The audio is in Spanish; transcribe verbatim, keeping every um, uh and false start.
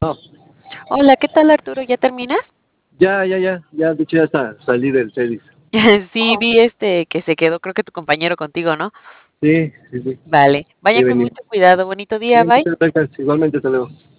No, Hola, ¿qué tal, Arturo? ¿Ya terminas? ya, ya, ya, ya, de hecho ya hasta salí del Celis. Sí, vi, este, que se quedó, creo que tu compañero contigo, ¿no? Sí, sí, sí, Vale. ahí Vaya con venimos. mucho cuidado. Bonito Sí, día, bye. muchas gracias, igualmente, hasta luego.